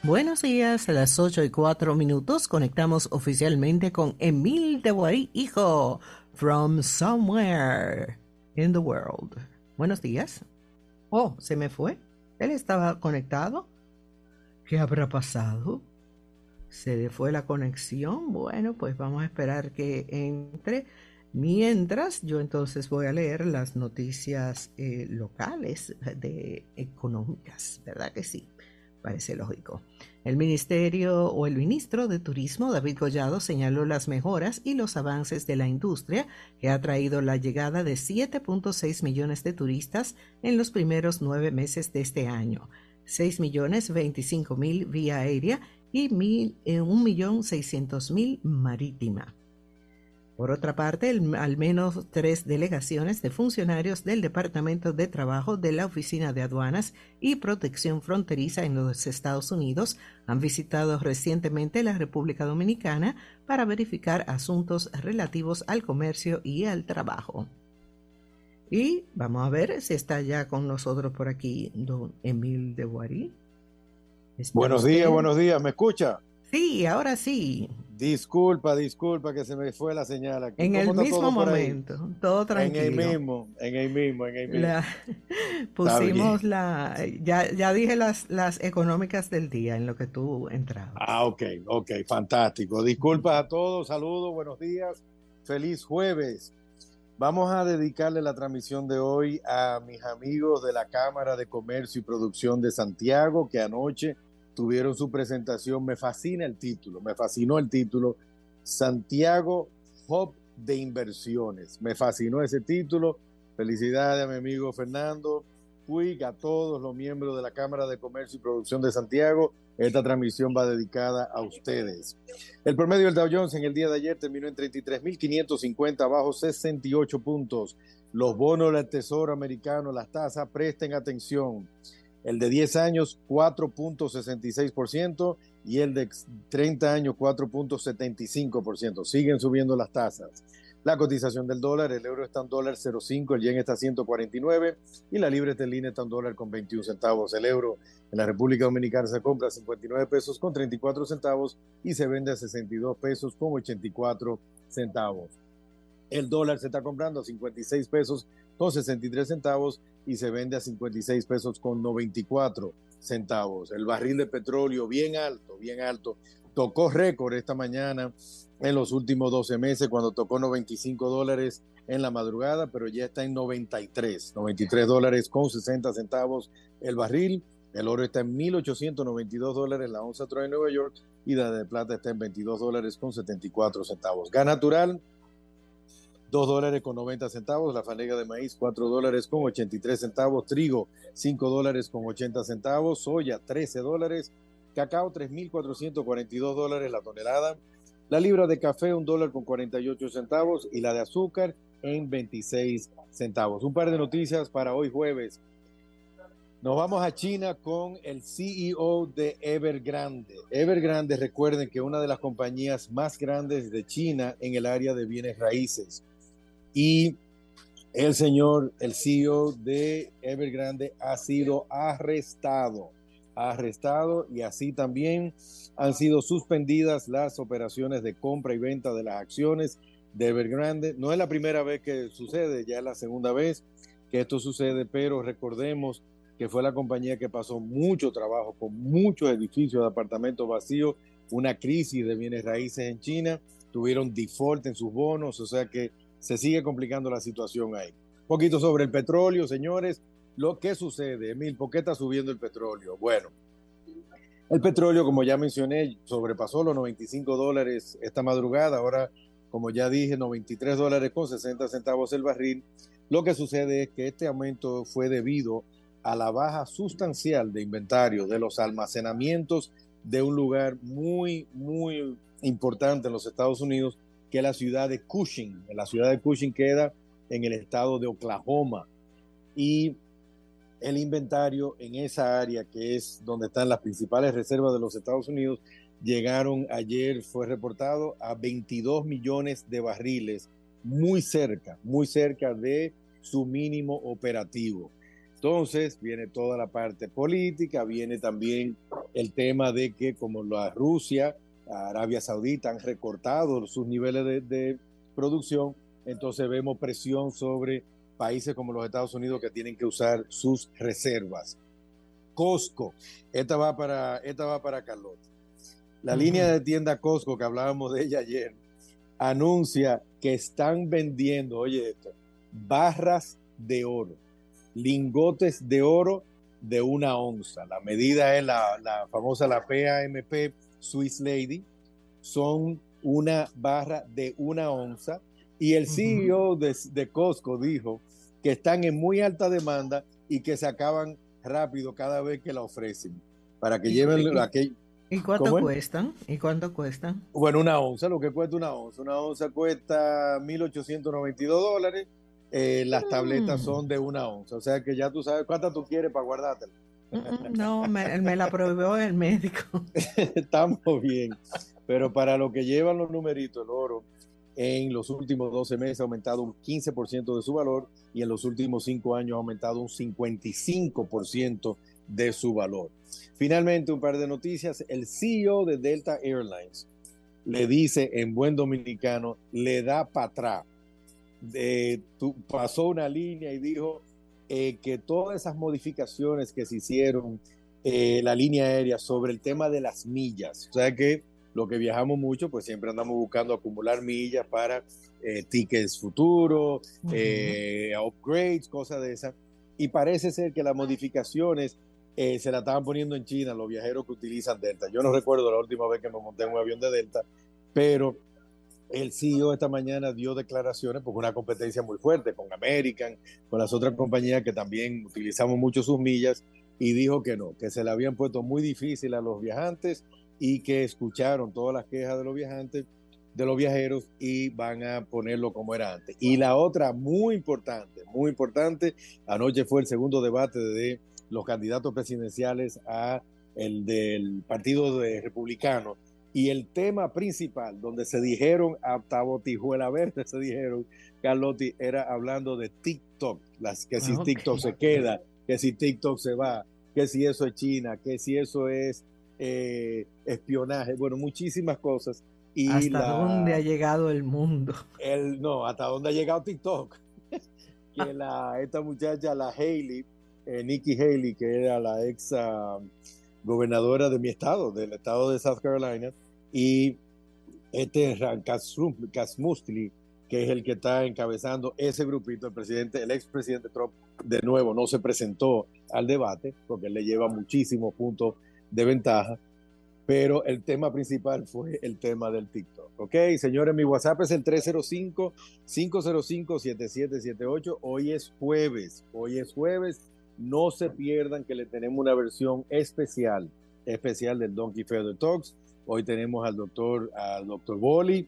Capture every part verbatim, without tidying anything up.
Buenos días, a las ocho y cuatro minutos conectamos oficialmente con Emil de Guarí, hijo, from somewhere in the world. Buenos días. Oh, se me fue. Él estaba conectado. ¿Qué habrá pasado? ¿Se le fue la conexión? Bueno, pues vamos a esperar que entre. Mientras, yo entonces voy a leer las noticias eh, locales de económicas, ¿verdad que sí? Parece lógico. El ministerio o el ministro de Turismo, David Collado, señaló las mejoras y los avances de la industria que ha traído la llegada de siete punto seis millones de turistas en los primeros nueve meses de este año, seis millones veinticinco mil vía aérea y eh, un millón seiscientos mil marítima. Por otra parte, el, al menos tres delegaciones de funcionarios del Departamento de Trabajo de la Oficina de Aduanas y Protección Fronteriza en los Estados Unidos han visitado recientemente la República Dominicana para verificar asuntos relativos al comercio y al trabajo. Y vamos a ver si está ya con nosotros por aquí don Emil de Guarí. Buenos días, buenos días, ¿me escucha? Sí, ahora sí. Disculpa, disculpa que se me fue la señal aquí. En ¿Cómo el está mismo todo por momento, ahí? todo En el tranquilo. mismo, en el mismo, en el mismo. La, pusimos la, ya, ya dije las, las económicas del día en lo que tú entrabas. Ah, ok, ok, fantástico. Disculpas a todos, saludos, buenos días, feliz jueves. Vamos a dedicarle la transmisión de hoy a mis amigos de la Cámara de Comercio y Producción de Santiago, que anoche tuvieron su presentación. Me fascina el título, me fascinó el título, Santiago Hub de Inversiones. Me fascinó ese título. Felicidades a mi amigo Fernando Puig, a todos los miembros de la Cámara de Comercio y Producción de Santiago. Esta transmisión va dedicada a ustedes. El promedio del Dow Jones en el día de ayer terminó en treinta y tres mil quinientos cincuenta, bajo sesenta y ocho puntos. Los bonos del Tesoro americano, las tasas, presten atención. El de diez años, cuatro punto sesenta y seis por ciento y el de treinta años, cuatro punto setenta y cinco por ciento. Siguen subiendo las tasas. La cotización del dólar, el euro está en dólar cero punto cinco, el yen está a ciento cuarenta y nueve y la libra esterlina está en dólar con veintiún centavos. El euro en la República Dominicana se compra a cincuenta y nueve pesos con treinta y cuatro centavos y se vende a sesenta y dos pesos con ochenta y cuatro centavos. El dólar se está comprando a cincuenta y seis pesos con sesenta y tres centavos y se vende a cincuenta y seis pesos con noventa y cuatro centavos. El barril de petróleo bien alto, bien alto. Tocó récord esta mañana en los últimos doce meses cuando tocó noventa y cinco dólares en la madrugada, pero ya está en noventa y tres, noventa y tres dólares con sesenta centavos el barril. El oro está en mil ochocientos noventa y dos dólares la onza Troy en Nueva York y la de plata está en veintidós dólares con setenta y cuatro centavos. Gas natural, dos dólares con noventa centavos, la fanega de maíz cuatro dólares con ochenta y tres centavos, trigo cinco dólares con ochenta centavos, soya trece dólares, cacao tres mil cuatrocientos cuarenta y dos dólares la tonelada, la libra de café un dólar con cuarenta y ocho centavos y la de azúcar en veintiséis centavos. Un par de noticias para hoy jueves. Nos vamos a China con el C E O de Evergrande. Evergrande, recuerden que es una de las compañías más grandes de China en el área de bienes raíces. Y el señor, el C E O de Evergrande ha sido arrestado, arrestado y así también han sido suspendidas las operaciones de compra y venta de las acciones de Evergrande. No es la primera vez que sucede, ya es la segunda vez que esto sucede, pero recordemos que fue la compañía que pasó mucho trabajo con muchos edificios de apartamentos vacíos, una crisis de bienes raíces en China, tuvieron default en sus bonos, o sea que se sigue complicando la situación ahí. Un poquito sobre el petróleo, señores. Lo que sucede, Emil, ¿por qué está subiendo el petróleo? Bueno, el petróleo, como ya mencioné, sobrepasó los noventa y cinco dólares esta madrugada. Ahora, como ya dije, noventa y tres dólares con sesenta centavos el barril. Lo que sucede es que este aumento fue debido a la baja sustancial de inventario de los almacenamientos de un lugar muy, muy importante en los Estados Unidos, que es la ciudad de Cushing. La ciudad de Cushing queda en el estado de Oklahoma. Y el inventario en esa área, que es donde están las principales reservas de los Estados Unidos, llegaron ayer, fue reportado, a veintidós millones de barriles, muy cerca, muy cerca de su mínimo operativo. Entonces viene toda la parte política, viene también el tema de que como la Rusia, Arabia Saudita han recortado sus niveles de, de producción, entonces vemos presión sobre países como los Estados Unidos que tienen que usar sus reservas. Costco, esta va para, esta va para Carlota. La uh-huh. línea de tienda Costco, que hablábamos de ella ayer, anuncia que están vendiendo, oye esto, barras de oro, lingotes de oro de una onza. La medida es la, la famosa, la P A M P Swiss Lady, son una barra de una onza, y el C E O uh-huh. de, de Costco dijo que están en muy alta demanda y que se acaban rápido cada vez que la ofrecen, para que ¿Y, lleven y, aquel... ¿Y cuánto cuestan? ¿Y cuánto cuestan? Bueno, una onza, lo que cuesta una onza. Una onza cuesta mil ochocientos noventa y dos dólares. Eh, las mm. tabletas son de una onza. O sea que ya tú sabes cuántas tú quieres para guardártela. No, me, me la prohibió el médico. Estamos bien. Pero para lo que llevan los numeritos, el oro en los últimos doce meses ha aumentado un quince por ciento de su valor, y en los últimos cinco años ha aumentado un cincuenta y cinco por ciento de su valor. Finalmente, un par de noticias. El C E O de Delta Airlines le dice en buen dominicano, le da para atrás. Eh, pasó una línea y dijo eh, que todas esas modificaciones que se hicieron, eh, la línea aérea, sobre el tema de las millas, o sea que lo que viajamos mucho, pues siempre andamos buscando acumular millas para eh, tickets futuros, uh-huh. eh, upgrades, cosas de esas, y parece ser que las modificaciones Eh, se la estaban poniendo en China los viajeros que utilizan Delta. Yo no recuerdo la última vez que me monté en un avión de Delta, pero el C E O esta mañana dio declaraciones, porque una competencia muy fuerte con American, con las otras compañías que también utilizamos mucho sus millas, y dijo que no, que se le habían puesto muy difícil a los viajantes y que escucharon todas las quejas de los viajantes, de los viajeros, y van a ponerlo como era antes. Y la otra muy importante, muy importante, anoche fue el segundo debate de los candidatos presidenciales a el del partido de republicano, y el tema principal donde se dijeron hasta botijuela verde, se dijeron, Carlotti, era hablando de TikTok, las, que si okay. TikTok se queda, que si TikTok se va, que si eso es China, que si eso es eh, espionaje, bueno, muchísimas cosas. Y ¿Hasta la, dónde ha llegado el mundo? El, no, hasta dónde ha llegado TikTok. Que la, esta muchacha, la Haley, Eh, Nikki Haley, que era la ex uh, gobernadora de mi estado, del estado de South Carolina, y este Ran Kasmustli, que es el que está encabezando ese grupito. El presidente, el expresidente Trump, de nuevo, no se presentó al debate, porque él le lleva muchísimos puntos de ventaja, pero el tema principal fue el tema del TikTok. Ok, señores, mi WhatsApp es el tres cero cinco, cinco cero cinco, siete siete siete ocho. Hoy es jueves, hoy es jueves. No se pierdan que le tenemos una versión especial, especial del Donkey Feather Talks. Hoy tenemos al doctor, al doctor Boli,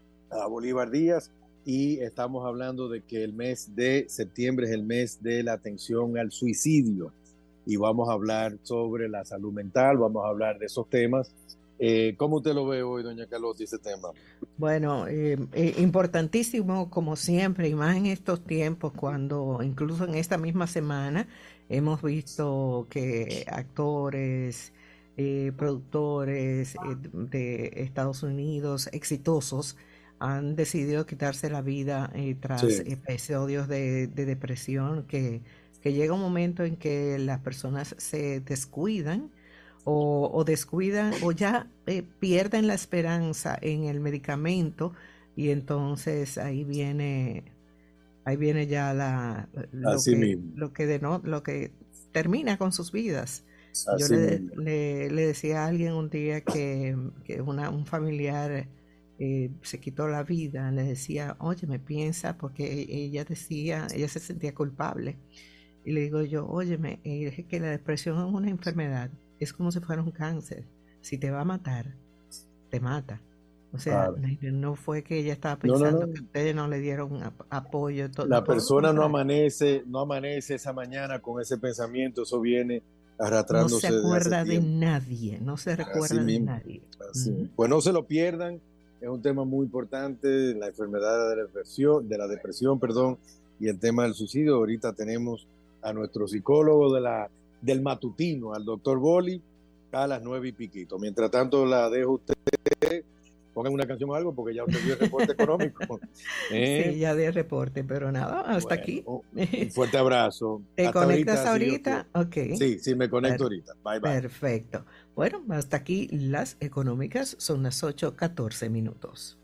a Bolívar Díaz, y estamos hablando de que el mes de septiembre es el mes de la atención al suicidio, y vamos a hablar sobre la salud mental, vamos a hablar de esos temas. Eh, ¿Cómo usted lo ve hoy, doña Carlota, ese tema? Bueno, eh, eh, importantísimo como siempre, y más en estos tiempos, cuando incluso en esta misma semana hemos visto que actores, eh, productores eh, de Estados Unidos exitosos han decidido quitarse la vida eh, tras sí. episodios de, de depresión, que, que llega un momento en que las personas se descuidan o, o descuidan o ya eh, pierden la esperanza en el medicamento, y entonces ahí viene ahí viene ya la lo Así que mismo. lo que de no, lo que termina con sus vidas. Así Yo le, mismo. le, le decía a alguien un día que, que una, un familiar eh, se quitó la vida. Le decía, oye, me piensa, porque ella decía, ella se sentía culpable, y le digo yo, óyeme, es que la depresión es una enfermedad, es como si fuera un cáncer. Si te va a matar, te mata. O sea, claro. no fue que ella estaba pensando no, no, no. que ustedes no le dieron ap apoyo. Todo, la todo persona no amanece, no amanece esa mañana con ese pensamiento, eso viene arrastrándose. No se acuerda desde hace de nadie, no se recuerda Así de mismo. nadie. Así. Uh-huh. Pues no se lo pierdan, es un tema muy importante, la enfermedad de la depresión, de la depresión, perdón, y el tema del suicidio. Ahorita tenemos a nuestro psicólogo de la, del matutino, al doctor Boli, a las nueve y piquito. Mientras tanto, la dejo usted. Pongan una canción o algo porque ya usted dio el reporte económico. ¿Eh? Sí, ya de reporte, pero nada, hasta Bueno, aquí. un fuerte abrazo. ¿Te Hasta conectas ahorita? ahorita? Sí, Ok. sí, sí, me conecto Per- ahorita. Bye, bye. Perfecto. Bueno, hasta aquí las económicas son las ocho catorce minutos.